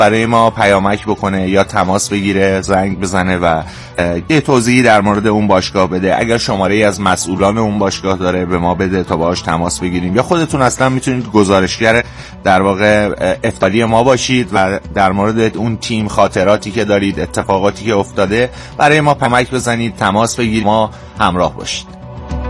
برای ما پیامک بکنه یا تماس بگیره، زنگ بزنه و یه توضیحی در مورد اون باشگاه بده. اگر شماره از مسئولان اون باشگاه داره به ما بده تا باهاش تماس بگیریم، یا خودتون اصلا میتونید گزارشگر در واقع افتالی ما باشید و در مورد اون تیم خاطراتی که دارید، اتفاقاتی که افتاده برای ما پیامک بزنید، تماس بگیرید، ما همراه باشید.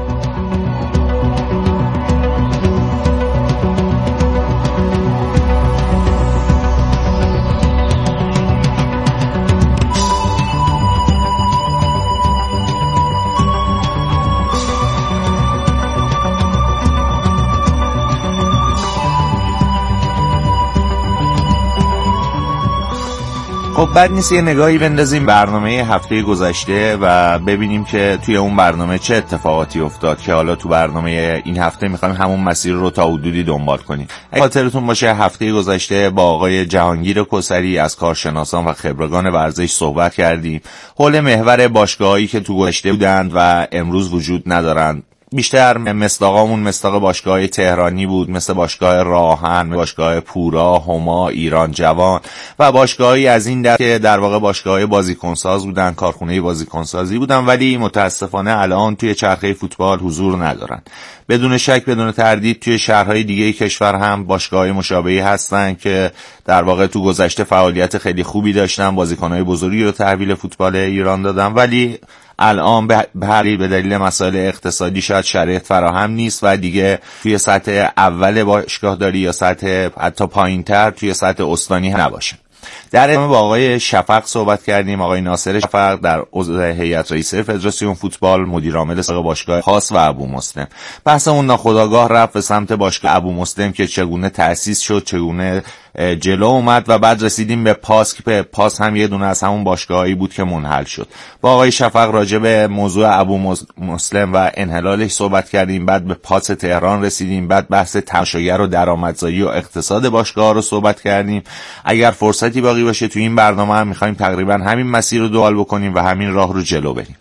خب بد نیست یه نگاهی بندازیم برنامه هفته گذشته و ببینیم که توی اون برنامه چه اتفاقاتی افتاد که حالا تو برنامه این هفته میخوایم همون مسیر رو تا حدودی دنبال کنیم. اگه خاطرتون باشه هفته گذشته با آقای جهانگیر کسری از کارشناسان و خبرگان ورزش صحبت کردیم حول محور باشگاهایی که تو گذشته بودند و امروز وجود ندارند. بیشتر مصداقامون مصداق باشگاه تهرانی بود، مثل باشگاه راهن، باشگاه پورا، هما، ایران جوان و باشگاهی از این دست که در واقع باشگاه بازیکنساز بودن، کارخونه بازیکنسازی بودن، ولی متاسفانه الان توی چرخه فوتبال حضور ندارن. بدون شک بدون تردید توی شهرهای دیگه کشور هم باشگاه‌های مشابهی هستن که در واقع تو گذشته فعالیت خیلی خوبی داشتن، بازیکن‌های بزرگی رو تحویل فوتبال ایران دادن، ولی الان به دلیل مسائل اقتصادی شاید شرایط فراهم نیست و دیگه توی سطح اول باشگاه داری یا سطح حتی پایین‌تر توی سطح استانی نباشه. در ادامه با آقای شفق صحبت کردیم، آقای ناصر شفق در عضو هیئت رئیسه فدراسیون فوتبال، مدیر عامل سابق باشگاه خاص و ابو مسلم. بحث اون ناخودآگاه رفت به سمت باشگاه ابو مسلم که چگونه تأسیس شد، چگونه جلو اومد و بعد رسیدیم به پاس که پاس هم یه دونه از همون باشگاهایی بود که منحل شد. با آقای شفق راجع به موضوع ابو مسلم و انحلالش صحبت کردیم، بعد به پاس تهران رسیدیم، بعد بحث تماشاگر و درآمدزایی و اقتصاد باشگاه رو صحبت کردیم. اگر فرصتی باقی باشه تو این برنامه هم می‌خوایم تقریبا همین مسیر رو دنبال بکنیم و همین راه رو جلو بریم.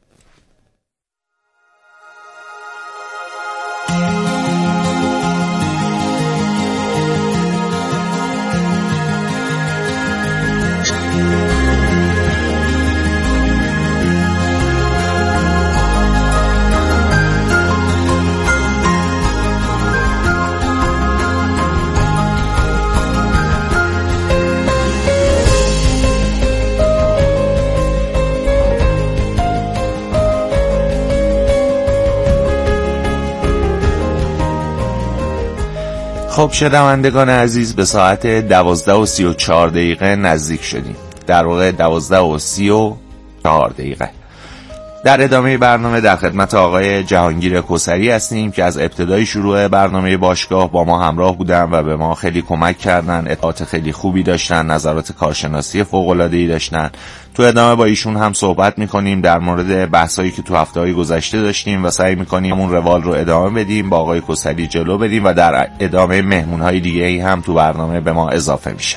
خب شنوندگان عزیز، به ساعت 12:34 نزدیک شدیم. در واقع 12:34. در ادامه برنامه در خدمت آقای جهانگیر کسری هستیم که از ابتدای شروع برنامه باشگاه با ما همراه بودن و به ما خیلی کمک کردن، اطلاعات خیلی خوبی داشتن، نظرات کارشناسی فوق‌العاده‌ای داشتن. تو ادامه با ایشون هم صحبت می‌کنیم در مورد بحثایی که تو هفته‌های گذشته داشتیم و سعی می‌کنیم اون روال رو ادامه بدیم، با آقای کسری جلو بریم و در ادامه مهمون‌های دیگه‌ای هم تو برنامه به ما اضافه میشه.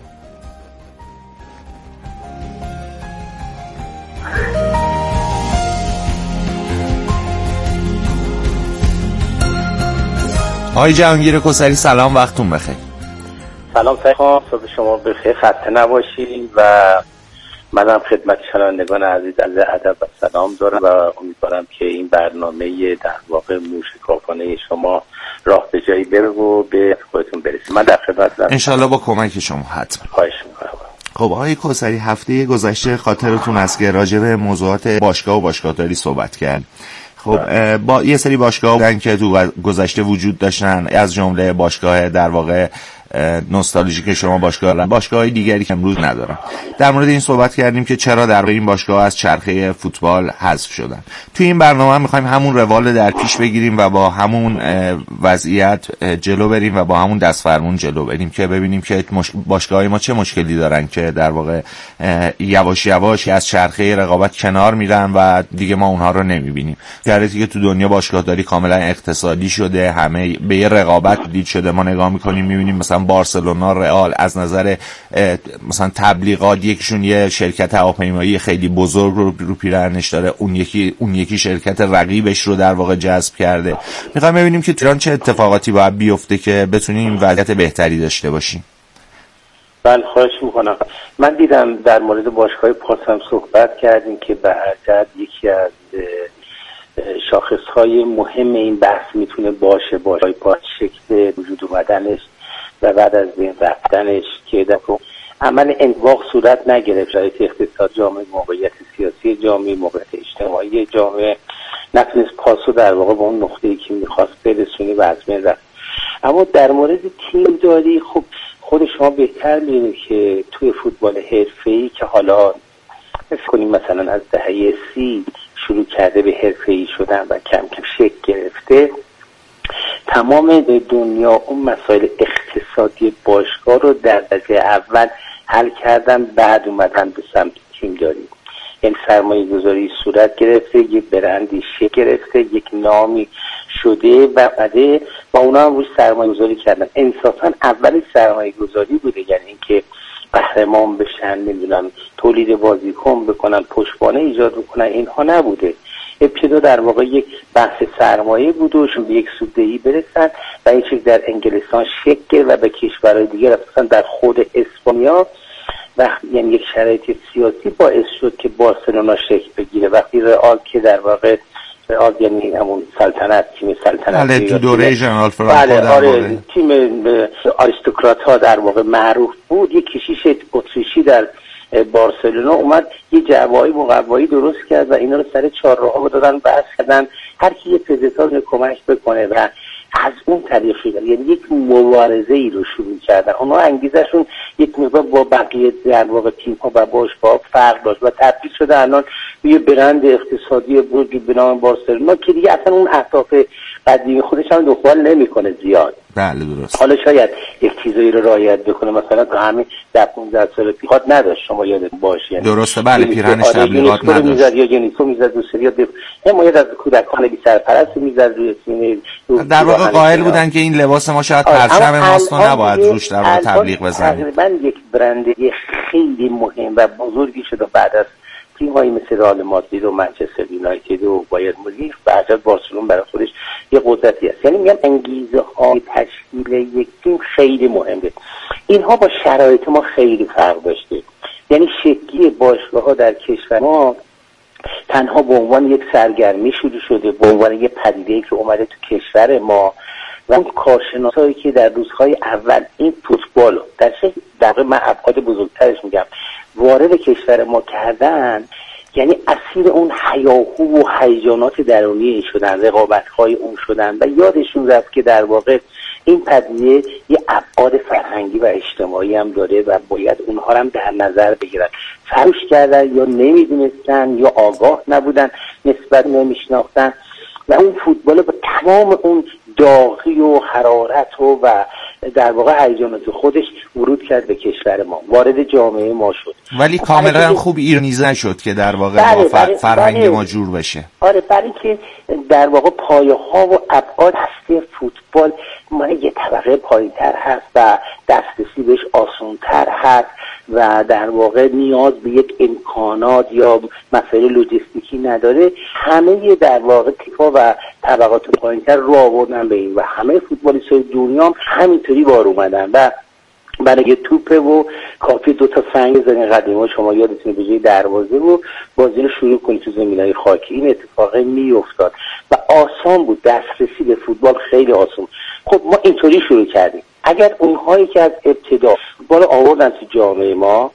آقای جهانگیر کسری سلام، وقتتون بخیر. سلام سعید، صبح شما بخیر، خسته نباشید و منم خدمت شنوندگان عزیز عرض ادب و سلام دارم و امیدوارم که این برنامه در واقع موشکافانه شما راه به جایی بره و به خودتون برسید. من در خدمتم ان شاءالله با کمک شما حتما. خواهش می‌کنم. خب آقای کسری، هفته گذشته خاطرتون هست که راجع به موضوعات باشگاه و باشگاهداری صحبت کرد. خب با یه سری باشگاه بودن که تو گذشته وجود داشتن، از جمله باشگاه در واقع نوستالژیک شما، باشگاه‌های دیگری که امروز ندارن. در مورد این صحبت کردیم که چرا در واقع این باشگاه از چرخه فوتبال حذف شدن. توی این برنامه می‌خوایم همون روال در پیش بگیریم و با همون وضعیت جلو بریم و با همون دستفرمون جلو بریم که ببینیم که باشگاه‌های ما چه مشکلی دارن که در واقع یواش یواش از چرخه رقابت کنار میرن و دیگه ما اونها رو نمی‌بینیم. شرایطی که تو دنیا باشگاهداری کاملا اقتصادی شده، همه به یه رقابت دید شده. ما نگاه می‌کنیم می‌بینیم مثلا بارسلونا، رئال از نظر مثلا تبلیغات یکیشون یه شرکت هواپیمایی خیلی بزرگ رو پیرهنش داره، اون یکی شرکت رقیبش رو در واقع جذب کرده. میخوایم ببینیم که ایران چه اتفاقاتی باید بیفته که بتونیم وضعیت بهتری داشته باشیم. من خواهش میکنم. من دیدم در مورد باشگاه پاس هم صحبت کردیم که به هر جهت یکی از شاخصهای مهم این بحث میتونه باشه باشگاه پاس، شکل وجود اومدنش و بعد از بین رفتنش که در عمل انواق صورت نگرفت. شرایط اقتصاد جامعه، موقعیت سیاسی جامعه، موقعیت اجتماعی جامعه نتونست پاسو در واقع به اون نقطه‌ای که میخواست برسونی و از بین رفت. اما در مورد تیم داری، خب خود شما بهتر می‌دونید که توی فوتبال حرفه‌ای که حالا فکر کنیم مثلا از دهه 30 شروع کرده به حرفه‌ای شدن و کم کم شکل گرفته، تمام دنیا اون مسائل اقتصادی باشگاه رو در درجه اول حل کردن، بعد اومدن به سمت تیم داری. یعنی سرمایه گذاری صورت گرفته، یک برندی شکل گرفته، یک نامی شده و بعده با اونا هم روش سرمایه گذاری کردن. انصافا اولش سرمایه گذاری بوده، یعنی اینکه قهرمان بشن، نمیدونم تولید بازیکن بکنن، پشتوانه ایجاد بکنن، اینها نبوده. ابتدا در واقع یک بحث سرمایه بود و به یک سوددهی برسن و این چیز در انگلستان شکل گرفت و به کشورهای دیگه رفتن. در خود اسپانیا و یعنی یک شرایط سیاسی باعث شد که بارسلونا شکل بگیره. وقتی رئال که در واقع رئال یعنی همون سلطنت، تیم سلطنتی تو دوره ژنرال فرانکو در واقع تیم آریستوکرات ها در واقع معروف بود. یک کشیش اتریشی در بارسلونا اومد یه جوایی مقوایی درست کرد و اینا رو سر چهارراه دادن، بحث کردن هر کی یه پزشک کمک بکنه و از اون طریق شدن، یعنی یک مبارزه ای رو شروع کردن. اونا انگیزشون یک مقدار با بقیه در واقع تیم ها و باشگاه فرق داشت و تبدیل شده الان یه برند اقتصادی بزرگی به نام بارسلونا که دیگه اصلا اون اهداف قدیمی خودش هم دنبال نمیکنه زیاد. بله درست. حالا شاید یک چیزایی رو رعایت بکنه، مثلا تو همین 15 سال پیش نداشت، شما یادت باشه. درسته بله، پیرهنش تبلیغات نداشت. یا یونیسو میزد رو سری حمایت از کودکان بی سرپرست میزد روی سینه. در واقع قائل بودن که این لباس ما شاید پرچم ماست و نباید روش در واقع تبلیغ بزنیم. تقریبا یک برند خیلی مهم و بزرگی شده بعد از تیم‌هایی مثل رئال مادرید و منچستر یونایتد و بایر مونیخ و حتی بارسلون برای خودش یه قدرتی است. یعنی میگم انگیزه های تشکیل یک تیم خیلی مهمه. اینها با شرایط ما خیلی فرق داشته. یعنی شکلی باشگاه‌ها در کشور ما تنها به عنوان یک سرگرمی شروع شده، به عنوان یک پدیده‌ای که اومده تو کشور ما و اون کارشناسایی که در روزهای اول این فوتبال در من ابعاد بزرگترش میگم وارد کشور ما کردن، یعنی اسیر اون هیاهو و هیجانات درونی شدن، رقابت‌های اون شدن و یادشون رفت که در واقع این قضیه یه ابعاد فرهنگی و اجتماعی هم داره و باید اونها هم در نظر بگیرن. فراموش کردن یا نمیدونستن یا آگاه نبودن، نسبت نمیشناختن و اون فوتبال با تمام اون داغی و حرارت و در واقع هیجانات خودش ورود کرد به کشور ما، وارد جامعه ما شد. ولی کاملا خوب ایرانیزه نشد که در واقع با فرهنگ ما جور بشه. آره، برای که در واقع پایه ها و ابعاد هسته فوتبال ما یه طبقه پایین‌تر هست و دسترسی بهش آسان‌تر هست و در واقع نیاز به یک امکانات یا مسائل لوجستیکی نداره. همه در واقع تیپا و طبقات پایین‌تر رو آوردن به این و همه فوتبالیست‌های دنیا هم همینطوری بار اومدن و برای توپه و کافی 2 تا سنگ بزنین قدیما شما یادتونه به جای دروازه و بازی رو شروع کنید تو زمینای خاکی. این اتفاق میافتاد و آسان بود، دسترسی به فوتبال خیلی آسان. خب ما اینطوری شروع کردیم. اگر اونهایی که از ابتدا فوتبال آوردن تو جامعه ما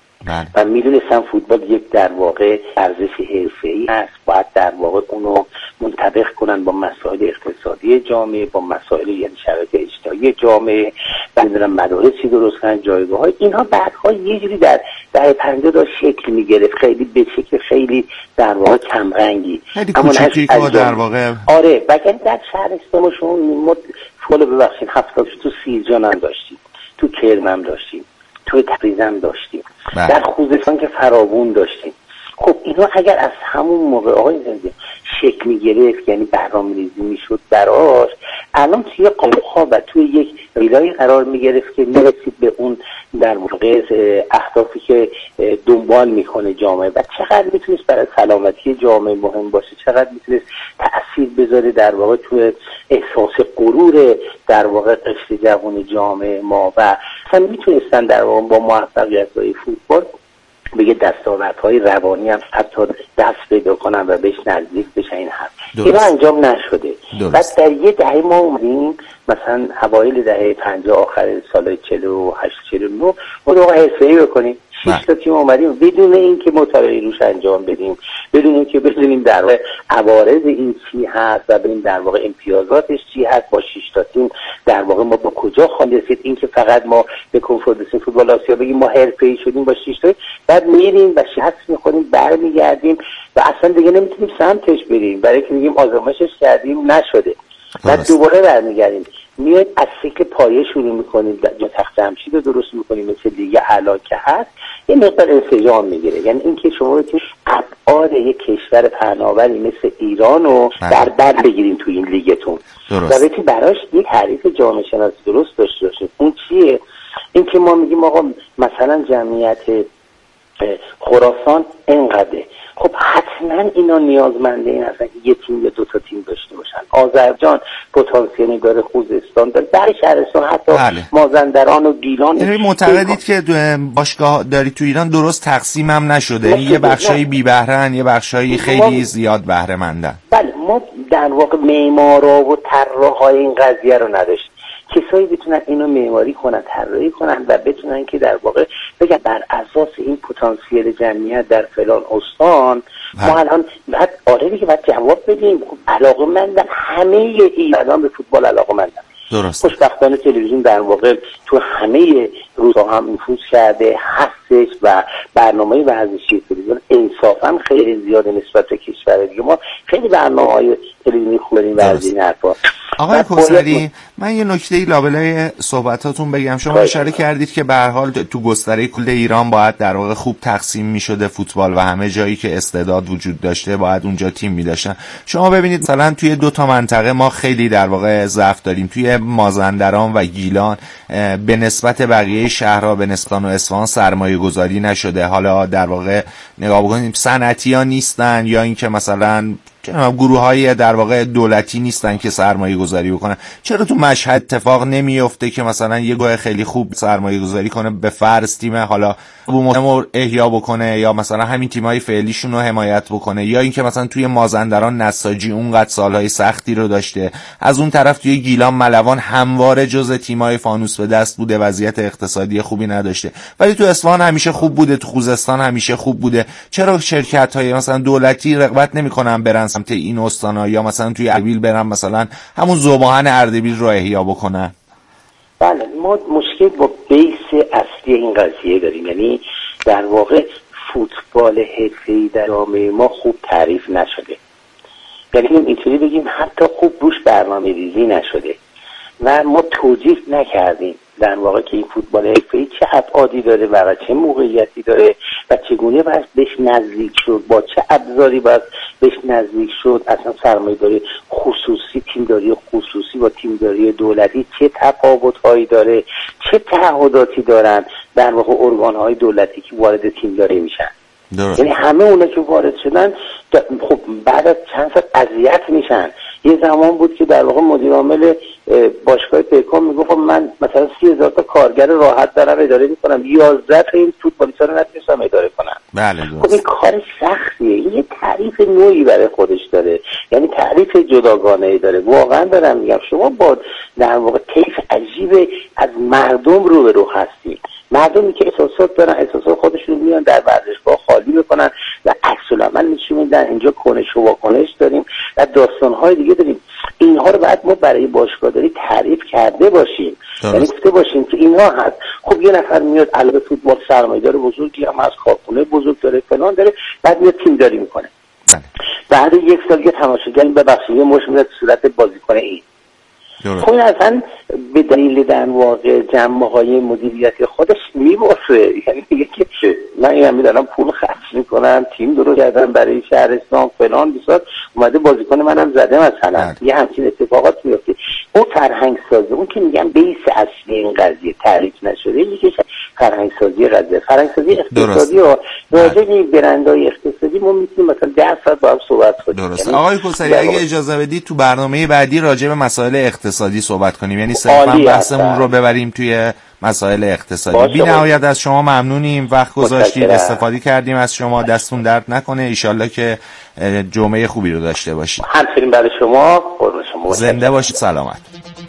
و میدونستن فوتبال یک در واقع ارزش حرفه‌ای است، باید در واقع اونو منطبق کنن با مسائل اقتصادی جامعه، با مسائل یعنی شرایط اجتماعی جامعه، بندرن مدارسی درست کنن، جایگاه‌های اینها بعدها یه جوری در دهه 50 داشت شکل می‌گرفت، خیلی به شکل خیلی در واقع کم رنگی، اما کوچیکی که در واقع آره. وگرنه در شهرستان ما شما فوتبال ببخشید 70 تو سیرجان هم داشتیم، تو کرم هم داشتیم، توی تبریز هم داشتیم، در خوزستان که فراوون داشتیم. خب اینا اگر از همون موقع آقای زنده شکل می‌گرفت، یعنی برنامه‌ریزی می‌شد براش، الان توی قام‌ها و توی یک ویلای قرار می‌گرفت که می‌رسید به اون در واقع اهدافی که دنبال میکنه جامعه و چقدر میتونست برای سلامتی جامعه مهم باشه، چقدر میتونست تأثیر بذاره در واقع توی احساس غرور در واقع قشر جوان جامعه ما و اصلا میتونستن در واقع با موفقیت‌های فوتبال بگه دستاوردهای روانی هم حتی دست پیدا کنن و بهش نزدیک بشن. این حرف اینا انجام نشده. بعد در یه دهه ما اومدیم مثلا اوایل دهه 50 آخر سال 48 49 ما حرفه‌ای بکنیم. 6 تا تیم اومدیم بدون اینکه مطالعه روش انجام بدیم، بدون اینکه بدونیم در واقع عوارض این چی هست و ببینیم در واقع امتیازاتش چی هست. با 6 تا تیم در واقع ما با کجا خواهیم رسید؟ اینکه فقط ما به کنفدراسیون فوتبال آسیا بگیم ما حرفه‌ای شدیم با 6 تا، بعد میریم و شکست می‌خوریم، برمیگردیم و اصلا دیگه نمیتونیم سمتش بریم، برای اینکه میگیم آزمایشش کردیم نشده. بعد دوباره برمیگردیم، میایم از سیکل پایه شروع میکنیم، جا تخت جمشید رو درست میکنیم مثل لیگ اعلی که هست، یه مقدار انسجام میگیره. یعنی اینکه شما بتونید ابعاد یک کشور پهناوری مثل ایران رو در بر بگیریم تو این لیگتون و بتونید براش یک تعریف جامعه شناسی درست داشته باشید. اون چیه؟ اینکه ما میگیم آقا مثلا جمعیت خراسان اینقدره، خب حتما اینا نیازمنده این هستن که یه تیم یا 2 تا تیم داشته باشن. آذربایجان پتانسیلی داره، خوزستان داره، در شهرستان حتی مازندران و گیلان. یعنی معتقدید که باشگاه داری تو ایران درست تقسیم هم نشده، یه بخشای بی بهره‌ن، یه بخشای خیلی زیاد بهره مندن. بله، ما در واقع معمارا و طراحای این قضیه رو نداشتیم. کسایی بتونن اینو معماری کنن، طراحی کنن و بتونن که در واقع بگن بر اساس این پتانسیل جمعیت در فلان استان ما الان بعد دیگه باید جواب بدیم. خب علاقه‌مندن، همه ایرانیان به فوتبال علاقه‌مندن. درست. خوشبختانه تلویزیون در واقع تو همه روزها هم نفوذ کرده هستش و برنامه ورزشی تلویزیون انصافا خیلی زیاده نسبت به کشور دیگه. ما خیلی برنامه‌های تلویزیونی خوب داریم ورزشی این حرفا. آقای کوثری، من یه نکته لابلای صحبتاتون بگم. شما اشاره کردید که به هر حال تو گستره کل ایران باید در واقع خوب تقسیم می‌شده فوتبال و همه جایی که استعداد وجود داشته باید اونجا تیم می‌داشتن. شما ببینید مثلا توی 2 تا منطقه ما خیلی در واقع ضعف داریم. توی مازندران و گیلان به نسبت بقیه شهرها به نسبت اصفهان سرمایه‌گذاری نشده. حالا در واقع نگاه بکنیم صنعتی‌ها نیستن یا اینکه مثلا گروه‌های در واقع دولتی نیستن که سرمایه گذاری بکنن. چرا تو مشهد اتفاق نمیفته که مثلا یه گروه خیلی خوب سرمایه گذاری کنه، به فرض تیم حالا ابو مسلم احیا بکنه یا مثلا همین تیم‌های فعلیشون رو حمایت بکنه، یا اینکه مثلا توی مازندران نساجی اونقدر سالهای سختی رو داشته، از اون طرف توی گیلان ملوان همواره جزء تیم‌های فانوس به دست بوده، وضعیت اقتصادی خوبی نداشته، ولی تو اصفهان همیشه خوب بوده، تو خوزستان همیشه خوب بوده. چرا شرکت‌های مثلا دولتی رغبت نمی‌کنن برن سمت این استانا یا مثلا توی اردبیل برن مثلا همون ذوب‌آهن اردبیل رو احیا بکنن؟ بله، ما مشکل با بیس اصلی این قضیه داریم. یعنی در واقع فوتبال حرفه‌ای در جامعه ما خوب تعریف نشده. یعنی اینطوری بگیم حتی خوب روش برنامه‌ریزی نشده و ما توجیه نکردیم در واقع که این فوتبال حرفه‌ای چه ابعادی داره و چه موقعیتی داره و چگونه باید بهش نزدیک شد، با چه ابزاری باید بهش نزدیک شد. اصلا سرمایه‌داری خصوصی، تیمداری خصوصی با تیمداری دولتی چه تفاوت‌هایی داره، چه تعهداتی دارن در واقع ارگان‌های دولتی که وارد تیمداری میشن. یعنی همه اونا که وارد شدن خب بعد از چند سال اذیت میشن. یه زمان بود که در واقع مدیر عامل باشگاه پیکان میگفت من مثلا 30,000 تا کارگر راحت دارم اداره میکنم، 11 تا این فوتبالیستا رو نتونستم اداره کنم. بله خب این کار سختیه. این یه تعریف نوعی برای خودش داره، یعنی تعریف جداگانه‌ای داره. واقعا دارم میگم شما با در واقع طیف عجیب از مردم رو هستید. مردمی که احساسات دارن، احساسات خودشون میان در ورزشگاه خالی میکنن و عکس العمل نشون میدن. اینجا کنش و واکنش داریم و داستان‌های دیگه داریم. اینها رو باید ما برای باشگاهداری تعریف کرده باشیم، یعنی گفته باشیم که اینها هست. خب یه نفر میاد علاوه فوتبال سرمایه‌دار بزرگی هم از کارخونه بزرگ داره فلان داره، بعد میاد تیم داری میکنه. بعد 1 سال یه تماشاگر ببخشید یه مش میاد صورت بازیکن این. خب این اصلا به دلیل در واقع جنبه‌های مدیریتی خودش میبافه. یعنی میگه که من این میدارم پول خرج میکنم، تیم درست کردم برای شهرستان فلان، بسیار اومده بازیکن منم زده مثلا. یه همچین اتفاقات میفته. اون فرهنگ سازه، اون که میگم بیس اصلی این قضیه تعریف نشده، یکیش فرهنگسازی قضیه، فرهنگسازی اقتصادی و راجع به برندهای اقتصادی ما میتونیم مثلا 10 ساعت با هم صحبت کنیم. درست. آقای کوثری اگه اجازه بدید تو برنامه بعدی راجع به مسائل اقتصادی صحبت کنیم، یعنی صرفا بحثمون رو ببریم توی مسائل اقتصادی. بی نهایت از شما ممنونیم، وقت گذاشتید، استفاده کردیم از شما، دستون درد نکنه. ایشالله که جمعه خوبی رو داشته باشید. همچنین برای شما، قربون شما، زنده باشید، سلامت.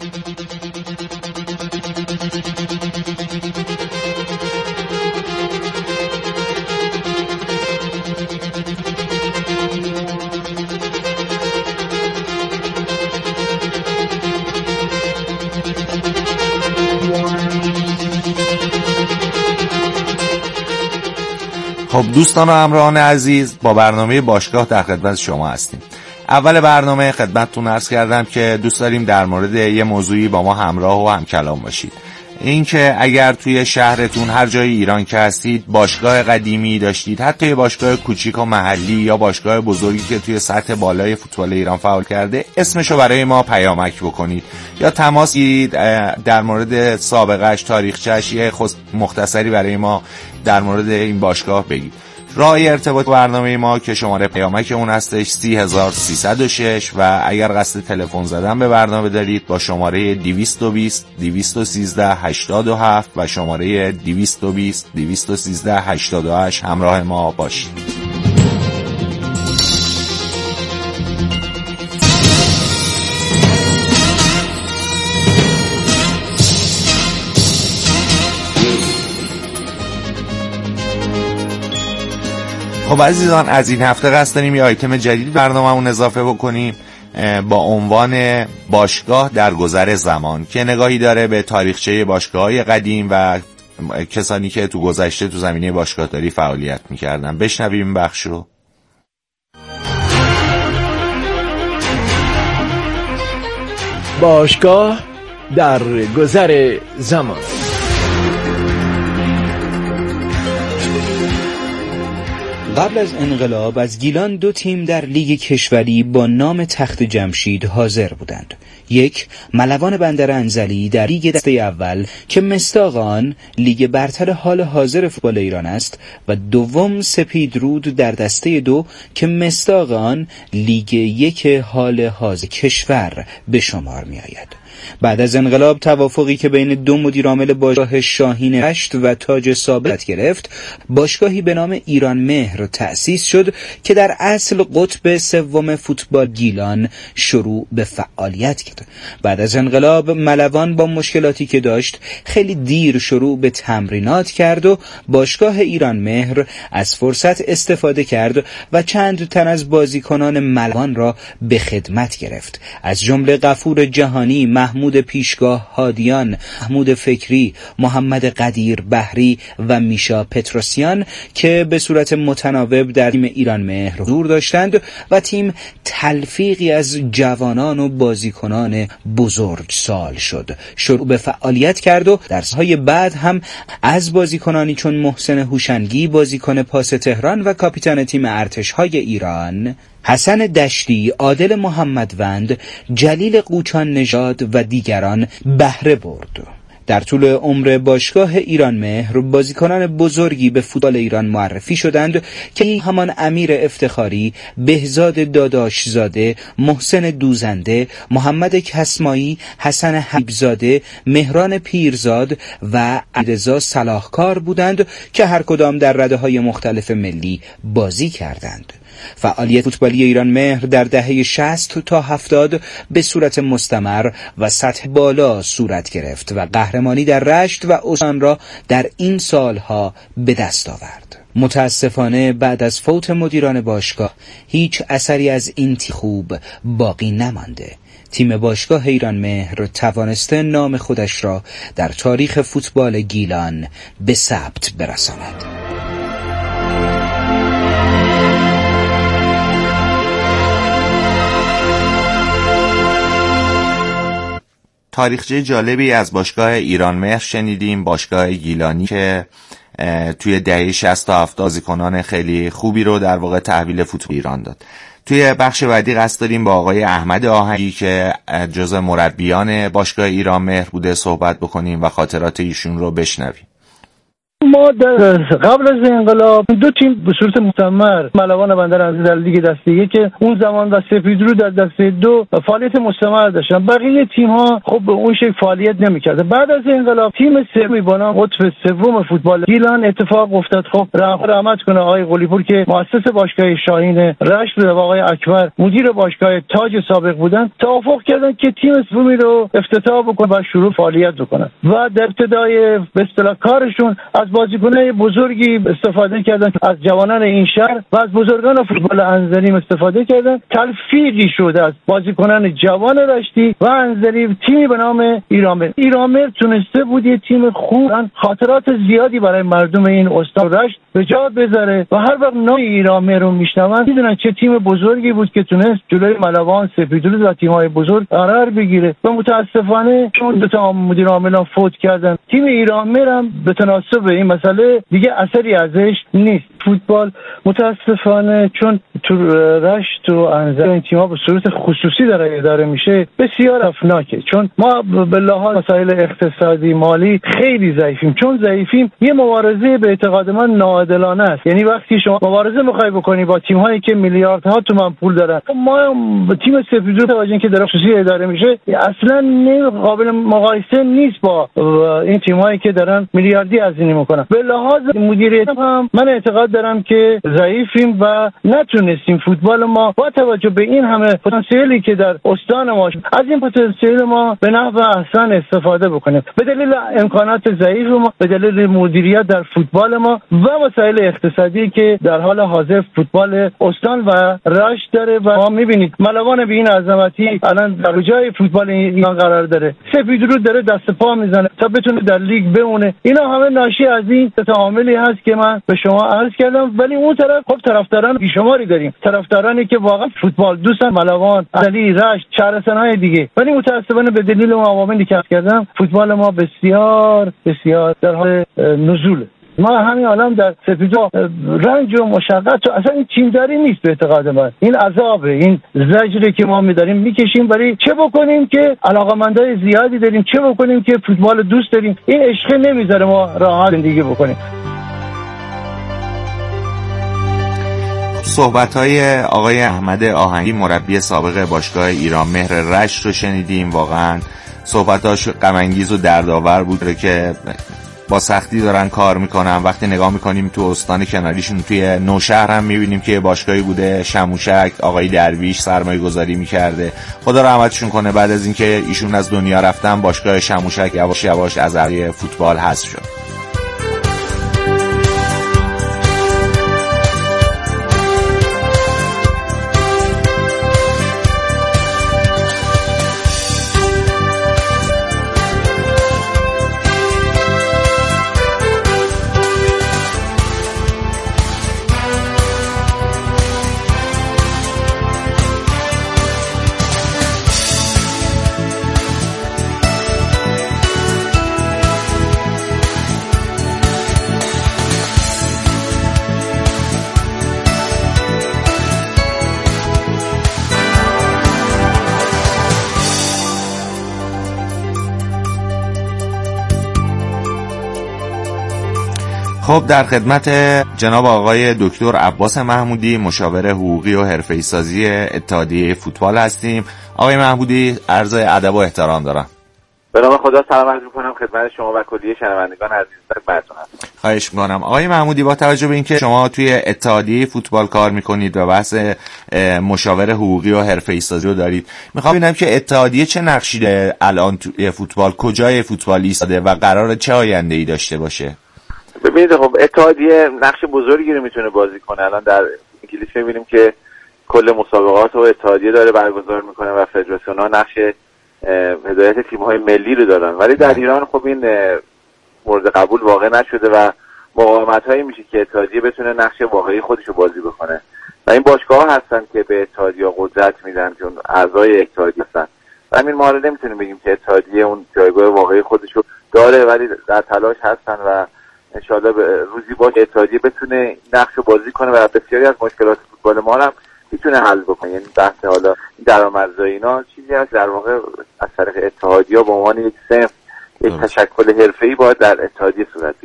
خب دوستان و همراهان عزیز، با برنامه باشگاه در خدمت شما هستیم. اول برنامه خدمتتون عرض کردم که دوست داریم در مورد یه موضوعی با ما همراه و همکلام باشید. این که اگر توی شهرتون هر جای ایران که هستید باشگاه قدیمی داشتید، حتی یه باشگاه کوچیک و محلی یا باشگاه بزرگی که توی سطح بالای فوتبال ایران فعال کرده، اسمشو برای ما پیامک بکنید یا تماس گیرید، در مورد سابقهش، تاریخچه‌اش یه مختصری برای ما در مورد این باشگاه بگید. راه ارتباط برنامه ما که شماره پیامک اون هستش 30306 و اگر قصد تلفن زدن به برنامه دارید با شماره 220 213 87 و شماره 220 213 88 همراه ما باشید. خب عزیزان، از این هفته قصد داریم یه آیتم جدید برنامه‌مون اضافه بکنیم با عنوان باشگاه در گذر زمان که نگاهی داره به تاریخچه باشگاه‌های قدیم و کسانی که تو گذشته تو زمینه باشگاهداری فعالیت می‌کردن. بشنویم این بخش رو. باشگاه در گذر زمان. قبل از انقلاب از گیلان 2 تیم در لیگ کشوری با نام تخت جمشید حاضر بودند. یک، ملوان بندر انزلی در لیگ دسته اول که مصداق آن لیگ برتر حال حاضر فوتبال ایران است و دوم سپیدرود در دسته 2 که مصداق آن لیگ 1 حال حاضر کشور به شمار می آید. بعد از انقلاب توافقی که بین 2 مدیرعامل باشگاه شاهین رشت و تاج ثابت گرفت، باشگاهی به نام ایران مهر تأسیس شد که در اصل قطب سوم فوتبال گیلان شروع به فعالیت کرد. بعد از انقلاب ملوان با مشکلاتی که داشت خیلی دیر شروع به تمرینات کرد و باشگاه ایران مهر از فرصت استفاده کرد و چند تن از بازیکنان ملوان را به خدمت گرفت، از جمله غفور جهانی، محمود پیشگاه هادیان، محمود فکری، محمد قدیر بحری و میشا پتروسیان که به صورت متناوب در تیم ایران مهر حضور داشتند و تیم تلفیقی از جوانان و بازیکنان بزرگسال شد. شروع به فعالیت کرد و در سالهای بعد هم از بازیکنانی چون محسن هوشنگی بازیکن پاس تهران و کاپیتان تیم ارتش‌های ایران، حسن دشتی، عادل محمدوند، جلیل قوچان نژاد و دیگران بهره برد. در طول عمر باشگاه ایران مهر بازیکنان بزرگی به فوتبال ایران معرفی شدند که همان امیر افتخاری، بهزاد داداشزاده، محسن دوزنده، محمد کسمایی، حسن حبیبزاده، مهران پیرزاد و علیرضا صلاحکار بودند که هر کدام در رده‌های مختلف ملی بازی کردند. فعالیت فوتبالی ایران مهر در دهه 60 تا 70 به صورت مستمر و سطح بالا صورت گرفت و قهرمانی در رشت و استان را در این سالها به دست آورد. متاسفانه بعد از فوت مدیران باشگاه هیچ اثری از این تیم خوب باقی نمانده. تیم باشگاه ایران مهر توانسته نام خودش را در تاریخ فوتبال گیلان به ثبت برساند. تاریخچه جالبی از باشگاه ایران مهر شنیدیم، باشگاه گیلانی که توی دهه 60 تا 70 بازیکنان خیلی خوبی رو در واقع تحویل فوتبال ایران داد. توی بخش بعدی قصد داریم با آقای احمد آهنگی که جزء مربیان باشگاه ایران مهر بوده صحبت بکنیم و خاطرات ایشون رو بشنویم. ما قبل از انقلاب دو تیم به صورت مستمر، ملوان بندرعزیز در لیگ دسته یک که اون زمان و سپیدرو در دسته دو فعالیت مستمر داشتن. بقیه تیم ها خب به اون شکل فعالیت نمی‌کردن. بعد از انقلاب تیم سومی با نام قطب سوم فوتبال گیلان اتفاق افتاد. خب رحمت کنه آقای قلی‌پور که مؤسس باشگاه شاهین رشت بود و آقای اکبر مدیر باشگاه تاج سابق بودن، توافق کردن که تیم سومی رو افتتاح بکنن و شروع فعالیت بکنن و در ابتدای به اصطلاح کارشون از بازیکنان بزرگی استفاده کردن، از جوانان این شهر و از بزرگان فوتبال انزلی استفاده کردن. تلفیقی شده از بازیکنان جوان رشتی و انزلی تیمی به نام ایرامر. ایرامر تونسته بود یه تیم خوب، خاطرات زیادی برای مردم این استان رشت به جا بذاره و هر وقت نام ایرامر رو میشنون میدونن چه تیم بزرگی بود که تونست جلوی ملوان، سپیدرود و تیم‌های بزرگ قرار بگیره. و متاسفانه چون دو تا مدیر عاملان فوت کردن، تیم ایرامر هم به تناسب این مسئله دیگه اثری ازش نیست. فوتبال متاسفانه چون تو رشت و انزل این تیم‌ها به صورت خصوصی داره اداره میشه بسیار افناکه، چون ما به لحاظ مسائل اقتصادی مالی خیلی ضعیفیم. چون ضعیفیم یه مبارزه به اعتقاد من ناعادلانه است. یعنی وقتی شما مبارزه می‌خوای بکنی با تیم‌هایی که میلیاردها تومان پول دارن، ما تیم سپیدرو توجه که داره خصوصی اداره میشه اصلا قابل مقایسه نیست با این تیم‌هایی که دارن میلیاردی هزینه میکنن. به لحاظ مدیریت هم من اعتقاد دارم که ضعیفیم و نتونستیم فوتبال ما با توجه به این همه پتانسیلی که در استان ما از این پتانسیل ما به نحو احسن استفاده بکنیم. به دلیل امکانات ضعیف ما، به دلیل مدیریت در فوتبال ما و مسائل اقتصادی که در حال حاضر فوتبال استان و رشت داره و ما میبینید ملوان به این عظمتی الان در جای فوتبال ایران قرار داره، سپیدرود داره دست پا میزنه تا بتونه در لیگ بمونه. اینا همه ناشی از این عاملی هست که من به شما عرض کردم. ولی اون طرف خب طرفداران بیشماری داریم، طرفدارانی که واقعا فوتبال دوستن، ملوان، علی، رشت، شهرستان‌های دیگه. ولی متأسفانه به دلیل اون عواملی که کردم فوتبال ما بسیار بسیار در حال نزوله. ما همین الان در سپیدرو رنج و مشقت و اصلا این تیمداری نیست به اعتقاد من. این عذابه، این زجری که ما می‌داریم میکشیم. برای چه بکنیم که علاقه‌مندای زیادی داریم، چه بکنیم که فوتبال دوست داریم. این عشق نمیذاره ما راحت زندگی بکنیم. صحبت‌های آقای احمد آهنگی مربی سابق باشگاه ایرانمهر رشت رو شنیدیم. واقعا صحبتاش غم انگیز و دردآور بود که با سختی دارن کار میکنن. وقتی نگاه میکنیم تو استان کناریشون توی نوشهر هم میبینیم که باشگاهی بوده شموشک، آقای درویش سرمایه گذاری میکرده. خدا رحمتشون کنه. بعد از اینکه ایشون از دنیا رفتن باشگاه شموشک یواش یواش از عرصه فوتبال حذف شد. خب در خدمت جناب آقای دکتر عباس محمودی مشاور حقوقی و حرفه‌ای سازی اتحادیه فوتبال هستیم. آقای محمودی عرض ادب و احترام دارم. به نام خدا سلام عرض می‌کنم خدمت شما و کلیه شنوندگان عزیز براتون هستم. خواهش می‌کنم. آقای محمودی با توجه به اینکه شما توی اتحادیه فوتبال کار می‌کنید و بحث مشاور حقوقی و حرفه‌ای سازی رو دارید، می‌خوام ببینم که اتحادیه چه نقشی داره الان توی فوتبال، کجای فوتبال ایستاده و قراره چه آینده‌ای داشته باشه؟ ببینید خب اتحادیه نقش بزرگی رو میتونه بازی کنه. الان در انگلیس می‌بینیم که کل مسابقات رو اتحادیه داره برگزار می‌کنه و فدراسیون‌ها نقش هدایت تیم‌های ملی رو دارن. ولی در ایران خب این مورد قبول واقع نشده و مقاومت‌هایی میشه که اتحادیه بتونه نقش واقعی خودش رو بازی بکنه. و این باشگاه‌ها هستن که به اتحادیه قدرت میدن، چون اعضای اتحادیه هستن. و همین ما رو نمیتونیم بگیم که اتحادیه اون جایگاه واقعی خودش رو داره، ولی در تلاش هستن و انشالله روزی باشه اتحادیه بتونه نقش رو بازی کنه و بسیاری از مشکلات فوتبال ما هم میتونه حل بکنه. یعنی بحث حالا درآمدزایی اینا چیزی هست در واقع از طریق اتحادیه به عنوان یک صنف یک تشکل حرفه‌ای باید در اتحادیه صورت بگیره.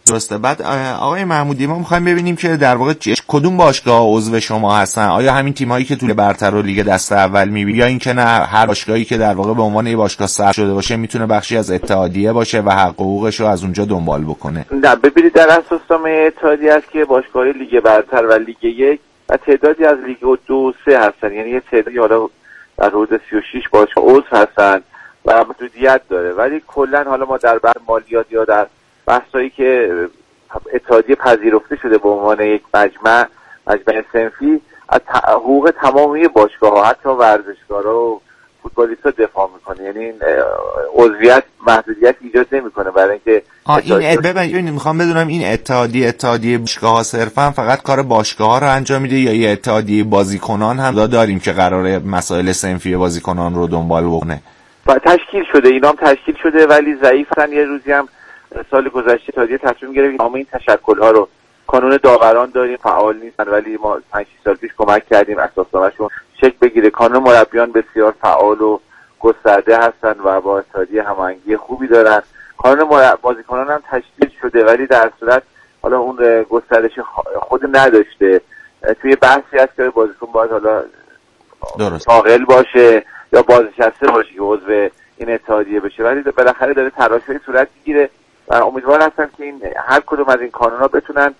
درسته. بعد آقای محمودی ما می‌خوایم ببینیم که در واقع کدوم باشگاه عضو شما هستن؟ آیا همین تیم‌هایی که توی برتر و لیگ دسته اول می‌بینید یا اینکه نه هر باشگاهی که در واقع به عنوان یه باشگاه ثبت شده باشه میتونه بخشی از اتحادیه باشه و حق و حقوقش رو از اونجا دنبال بکنه؟ نه، ببینید در اساسنامه اتحادیه است که باشگاه‌های لیگ برتر و لیگ 1 و تعدادی از لیگ 2 و 3 هستن، یعنی یه تعدادی حالا در حدود 36 باشگاه عضو هستن و محدودیت داره، ولی کلا حالا ما در بحث مالیات یا در بحثایی که اتحادیه پذیرفته شده به عنوان یک مجمع صنفی از حقوق تمامی باشگاه‌ها حتی ورزشکارا و فوتبالیست‌ها دفاع میکنه، یعنی این عضویت محدودیت ایجاد نمیکنه برای اینکه ببینید میخوام بدونم این اتحادیه باشگاه‌ها صرفا فقط کار باشگاه‌ها رو انجام میده یا یه اتحادیه بازیکنان هم داریم که قراره مسائل صنفی بازیکنان رو دنبال بکنه؟ تشکیل شده، اینا هم تشکیل شده ولی ضعیفن. یه روزی هم سال گذشته اتحادیه تصمیم گرفت همه این تشکل‌ها رو، کانون داوران داریم فعال نیستن ولی ما 5 سال پیش کمک کردیم اساسنامه‌شون شکل بگیره. کانون مربیان بسیار فعال و گسترده هستن و با اتحادیه هماهنگی خوبی دارن. کانون بازیکنان هم تشکیل شده ولی در صورت حالا اون گسترش خود نداشته. توی بحثی هست که بازیکن باید حالا عاقل باشه یا بازنشسته باشه که عضو این اتحادیه بشه، ولی بالاخره داره تراشی صورت میگیره و امیدوار هستم که این هر کدوم از این کانون‌ها بتونن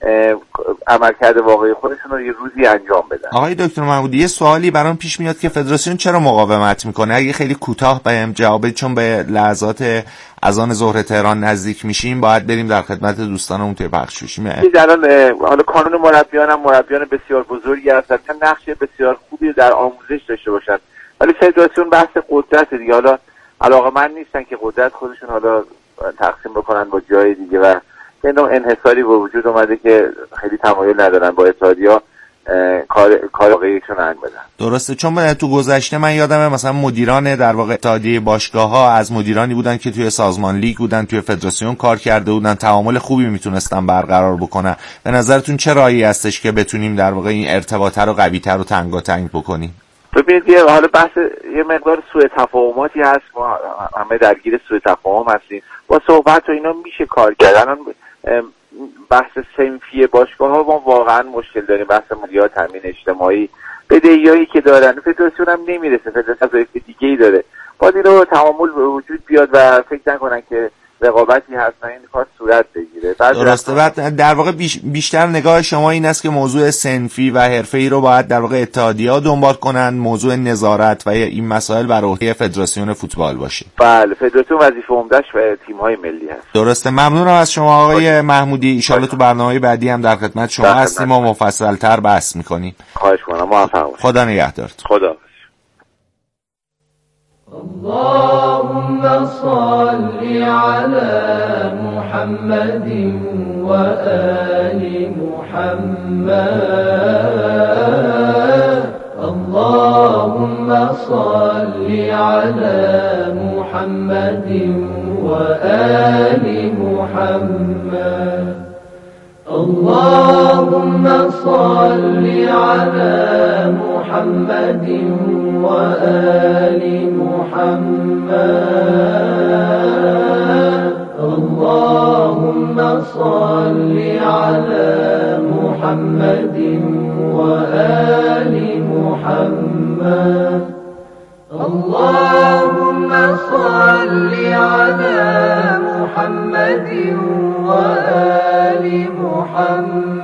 عملکرد واقعی خودشون رو یه روزی انجام بدن. آقای دکتر محمودی یه سوالی برام پیش میاد که فدراسیون چرا مقاومت میکنه؟ اگه خیلی کوتاه بهم جواب بدید، چون به لحظات اذان ظهر تهران نزدیک میشیم باید بریم در خدمت دوستانمون توی بخش بشیم. الان حالا کانون مربیان هم مربیان بسیار بزرگی هستن که نقش بسیار خوبی در آموزش داشته باشن، ولی فدراسیون بحث قدرت دیگه، حالا علاقه‌مند نیستن که قدرت خودشون حالا تقسیم بکنن با جای دیگه و یه نوع انحصاری به وجود اومده که خیلی تمایل ندارن با اتحادیه‌ها کار واقعیشون انجام بدن. درسته، چون تو گذشته من یادمه مثلا مدیران در واقع اتحادیه باشگاه‌ها از مدیرانی بودن که توی سازمان لیگ بودن، توی فدراسیون کار کرده بودن، تعامل خوبی میتونستن برقرار بکنن. به نظرتون چه راهی هستش که بتونیم در واقع این ارتباط رو قوی‌تر و تنگاتنگ بکنیم؟ ببینید حالا بحث یه مقدار سوء تفاهماتی هست، ما همه درگیر سوء تفاهم هستیم، با صحبت و اینا میشه کار کرد. بحث صنفی باشگاه‌ها ما واقعا مشکل داریم، بحث مالیات، تامین اجتماعی، بدهیایی که دارن فدراسیون هم نمیرسه، فدراسیون وظایف دیگه‌ای داره. باید اینو تعامل به وجود بیاد و فکر نکنن که رقابتی هست و این کار صورت بگیره. درسته. بعد در واقع بیشتر نگاه شما این است که موضوع صنفی و حرفه‌ای رو باید در واقع اتحادیه‌ها دنبال کنن، موضوع نظارت و این مسائل بر عهده فدراسیون فوتبال باشه. بله، فدراسیون وظیفه عمده‌اش و تیم‌های ملی هست. درسته. ممنونم از شما آقای محمودی. ان شاءالله تو برنامه بعدی هم در خدمت شما هستیم و مفصل‌تر بحث می‌کنیم. خواهش می‌کنم. موفق باشید. خدا نگهدارت. خدا. اللهم صل على محمد وآل محمد. اللهم صل على محمد وآل محمد. اللهم صل على محمد وآل محمد. اللهم صل على محمد وآل محمد. اللهم صل على محمد وآل محمد.